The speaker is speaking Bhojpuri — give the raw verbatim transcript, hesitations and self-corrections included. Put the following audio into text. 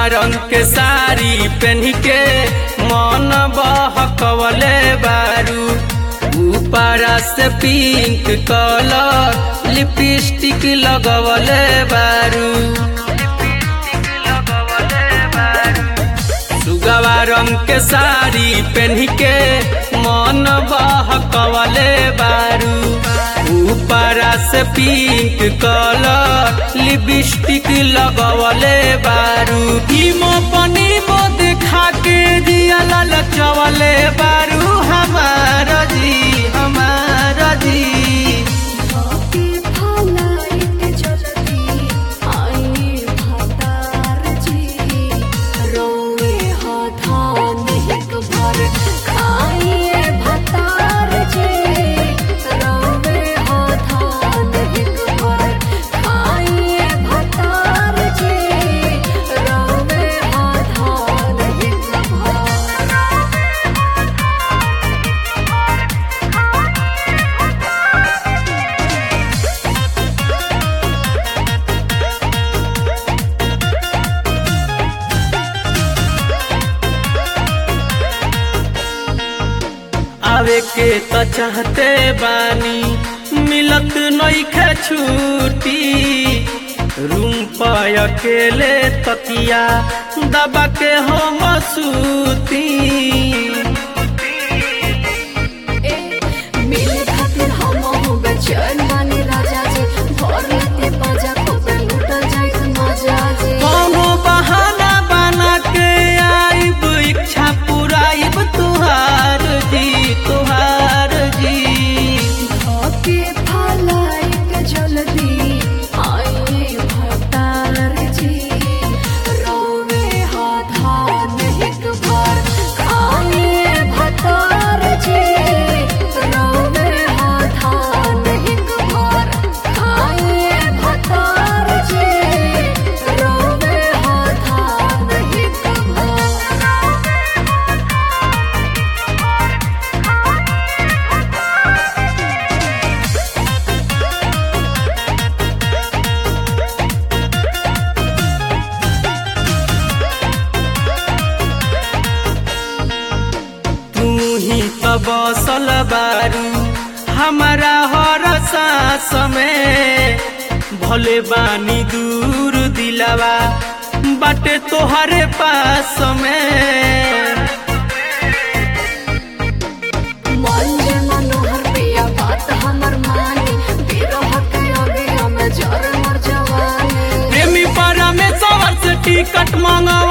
रंग के साड़ी पहन के मन बहकवले बारू। ऊपरा से पिंक कलर लिपस्टिक लगवले बारू। सुगवा रंग के साड़ी पहन के मन बहकवले बारू। ऊपरा से पिंक कलर लिपस्टिक लगवले बारू। हीमो पनी मो देखा के दिया ललचवले बारू। हमारा जी हमारा जी आवे के त चाहते बानी मिलत नइखे छुट्टी। रूम पर अकेले तकिया दबा के हम सूती। मिले खातिर हम बेचैन बानी राजा जी। भोर राते बाजा खूबे लूटल जाइत मजा जी। कोनो बहाना बना के आइब इच्छा पुराइब तुहार जी तुहार जी। धोके फलाई के जल्दी आइए भतार जी। रोवे हाथ हाथ एक बार खाइए भतार जी। रोवे हाथ हाथ एक बार खाइए भतार जी। रोवे हाथ हाथ एक बार। तू ही तो बसल बारू हमारा हर सांस में। भले बानी दूर दिलावा बाटे तोहरे पास में। मन जे मनोहर पिया बात हमर मानी। बिरह के अभी हमें जर मर जवानी। प्रेमी परमेश्वर से टिकट मांगा